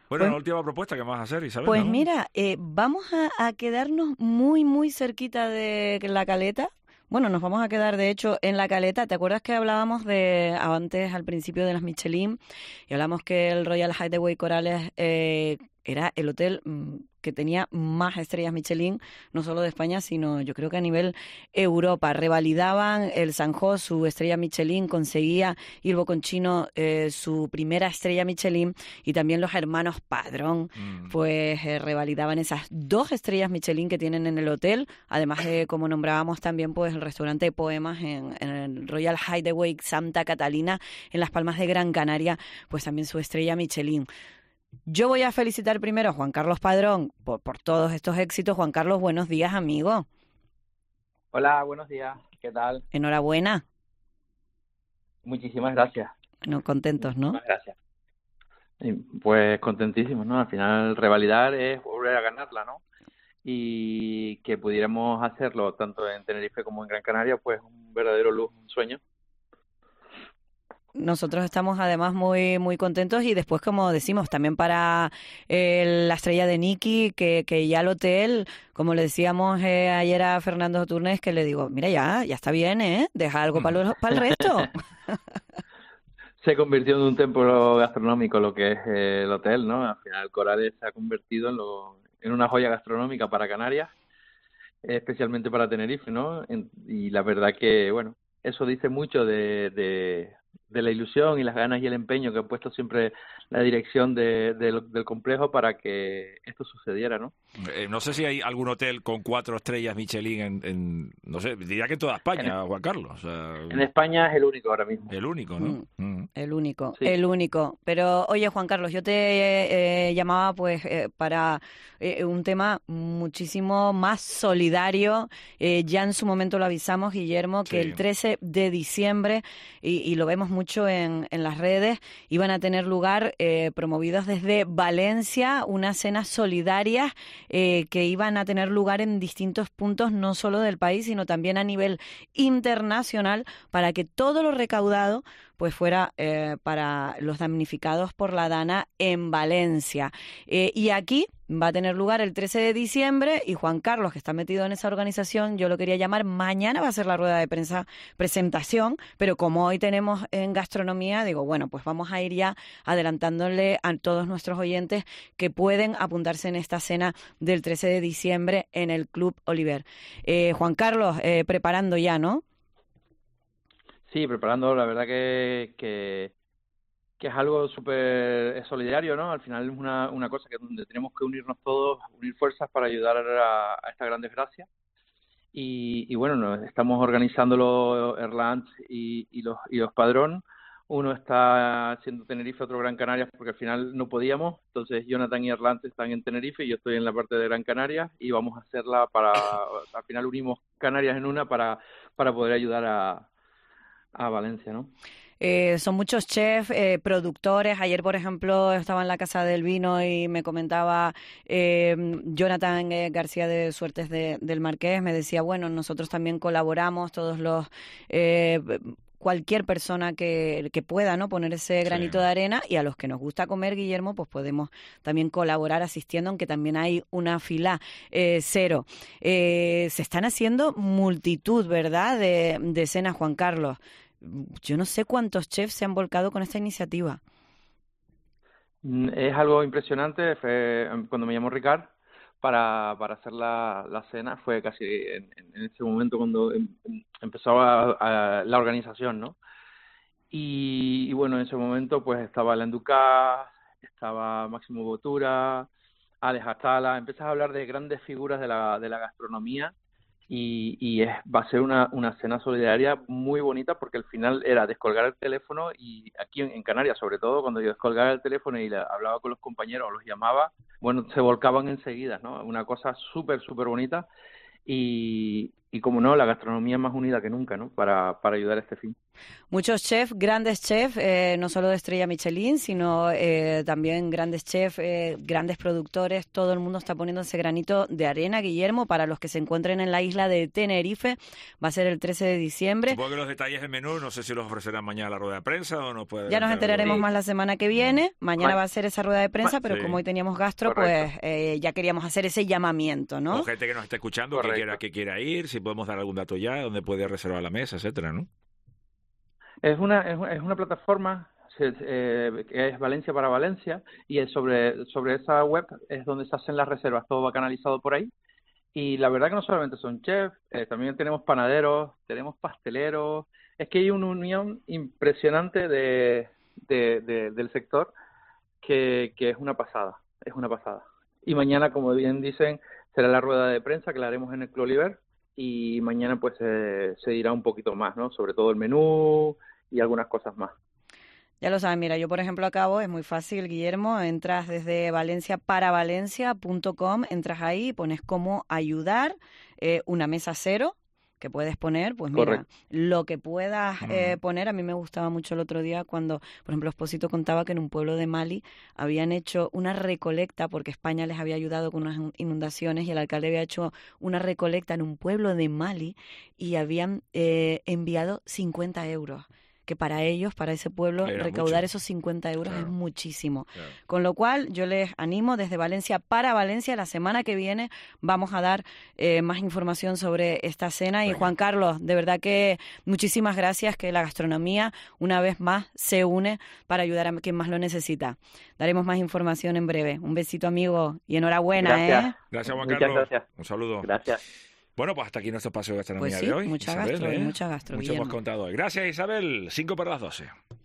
Bueno, Pues, la última propuesta que vas a hacer, Isabel, pues ¿no? mira, vamos a quedarnos muy, muy cerquita de La Caleta. Bueno, nos vamos a quedar, de hecho, en La Caleta. ¿Te acuerdas que hablábamos de antes, al principio, de las Michelin? Y hablamos que el Royal Hideaway Corales era el hotel que tenía más estrellas Michelin, no solo de España, sino yo creo que a nivel Europa. Revalidaban el Sanjó su estrella Michelin, conseguía Ilbo Conchino su primera estrella Michelin, y también los hermanos Padrón Mm. pues revalidaban esas 2 estrellas Michelin que tienen en el hotel, además de, como nombrábamos también, pues el restaurante de Poemas en el Royal Hideaway Santa Catalina en Las Palmas de Gran Canaria, pues también su estrella Michelin. Yo voy a felicitar primero a Juan Carlos Padrón por todos estos éxitos. Juan Carlos, buenos días, amigo. Hola, buenos días. ¿Qué tal? Enhorabuena. Muchísimas gracias. No, contentos, ¿no? Muchísimas gracias. Y, pues contentísimo, ¿no? Al final revalidar es volver a ganarla, ¿no? Y que pudiéramos hacerlo tanto en Tenerife como en Gran Canaria, pues un verdadero lujo, un sueño. Nosotros estamos además muy muy contentos, y después, como decimos, también para la estrella de Nicky, que ya el hotel, como le decíamos ayer a Fernando Turnes, que le digo, mira, ya está bien, ¿eh? Deja algo para el resto. Se convirtió en un templo gastronómico lo que es el hotel, ¿no? Al final Corales se ha convertido en una joya gastronómica para Canarias, especialmente para Tenerife, ¿no? Y la verdad que, bueno, eso dice mucho de la ilusión y las ganas y el empeño que ha puesto siempre la dirección del complejo para que esto sucediera, ¿no? No sé si hay algún hotel con 4 estrellas Michelin no sé, diría que en toda En, España, Juan Carlos. O sea, en España es el único ahora mismo. el único, ¿no? El único, Sí. el único. Pero oye, Juan Carlos, yo te llamaba pues para un tema muchísimo más solidario. Ya en su momento lo avisamos, Guillermo, que el Sí. 13 de diciembre, y lo vemos mucho en las redes, iban a tener lugar, promovidos desde Valencia, unas cenas solidarias que iban a tener lugar en distintos puntos, no solo del país, sino también a nivel internacional, para que todo lo recaudado pues fuera para los damnificados por la Dana en Valencia. Y aquí va a tener lugar el 13 de diciembre, y Juan Carlos, que está metido en esa organización, yo lo quería llamar, mañana va a ser la rueda de prensa presentación, pero como hoy tenemos en gastronomía, digo, bueno, pues vamos a ir ya adelantándole a todos nuestros oyentes que pueden apuntarse en esta cena del 13 de diciembre en el Club Oliver. Juan Carlos, preparando ya, ¿no? Sí, preparando, la verdad que es algo súper solidario, ¿no? Al final es una cosa que donde tenemos que unirnos todos, unir fuerzas para ayudar a esta gran desgracia. Y bueno, estamos organizándolo Erlanz y los Padrón. Uno está haciendo Tenerife, otro Gran Canaria, porque al final no podíamos. Entonces Jonathan y Erlanz están en Tenerife y yo estoy en la parte de Gran Canaria, y vamos a hacerla al final unimos Canarias en una para poder ayudar a Valencia, ¿no? Son muchos chefs, productores. Ayer, por ejemplo, estaba en la Casa del Vino y me comentaba Jonathan García de Suertes del Marqués, me decía, bueno, nosotros también colaboramos, todos los... cualquier persona que pueda, ¿no?, poner ese Sí. granito de arena, y a los que nos gusta comer, Guillermo, pues podemos también colaborar asistiendo, aunque también hay una fila cero. Se están haciendo multitud, ¿verdad?, de cenas, Juan Carlos. Yo no sé cuántos chefs se han volcado con esta iniciativa. Es algo impresionante. Cuando me llamó Ricard para hacer la cena, fue casi en ese momento cuando empezó la organización, ¿no? Y bueno, en ese momento pues estaba Alain Ducasse, estaba Máximo Bottura, Alex Atala. Empiezas a hablar de grandes figuras de la gastronomía, va a ser una cena solidaria muy bonita, porque al final era descolgar el teléfono, y aquí en Canarias, sobre todo, cuando yo descolgaba el teléfono y hablaba con los compañeros o los llamaba, bueno, se volcaban enseguida, ¿no? Una cosa súper, súper bonita, y como no, la gastronomía más unida que nunca, ¿no? Para ayudar a este fin. Muchos chefs, grandes chefs, no solo de estrella Michelin, sino también grandes chefs, grandes productores. Todo el mundo está poniendo ese granito de arena, Guillermo, para los que se encuentren en la isla de Tenerife. Va a ser el 13 de diciembre. Supongo que los detalles del menú, no sé si los ofrecerán mañana a la rueda de prensa o no puede. Ya nos enteraremos más la semana que viene. Mañana va a ser esa rueda de prensa, pero sí. como hoy teníamos gastro, Correcto. pues ya queríamos hacer ese llamamiento, ¿no? O gente que nos está escuchando, que quiera ir, si podemos dar algún dato ya, donde puede reservar la mesa, etcétera, ¿no? Es una plataforma que es Valencia para Valencia, y es sobre esa web es donde se hacen las reservas, todo va canalizado por ahí. Y la verdad que no solamente son chefs, también tenemos panaderos, tenemos pasteleros. Es que hay una unión impresionante del sector que es una pasada, es una pasada. Y mañana, como bien dicen, será la rueda de prensa que la haremos en el Club Oliver, y mañana pues se dirá un poquito más, ¿no? Sobre todo el menú y algunas cosas más. Ya lo saben, mira, yo por ejemplo acabo, es muy fácil, Guillermo, entras desde valenciaparavalencia.com, entras ahí y pones cómo ayudar, una mesa cero, que puedes poner, pues mira, Correcto. lo que puedas poner. A mí me gustaba mucho el otro día cuando, por ejemplo, Expósito contaba que en un pueblo de Mali habían hecho una recolecta, porque España les había ayudado con unas inundaciones y el alcalde había hecho una recolecta en un pueblo de Mali y habían enviado 50 euros. Que para ellos, para ese pueblo, Era recaudar mucho. esos 50 euros Claro. es muchísimo. Claro. Con lo cual, yo les animo desde Valencia para Valencia. La semana que viene vamos a dar más información sobre esta cena. Y Venga. Juan Carlos, de verdad que muchísimas gracias, que la gastronomía una vez más se une para ayudar a quien más lo necesita. Daremos más información en breve. Un besito, amigo, y enhorabuena, Gracias. ¿eh? Gracias, Juan Muchas Carlos. gracias. Un saludo. Gracias. Bueno, pues hasta aquí nuestro espacio de gastronomía Pues sí, de hoy. mucha Isabel, gastro, mucha gastro, Mucho hemos Guillermo. contado hoy. Gracias, Isabel. 5 para las 12.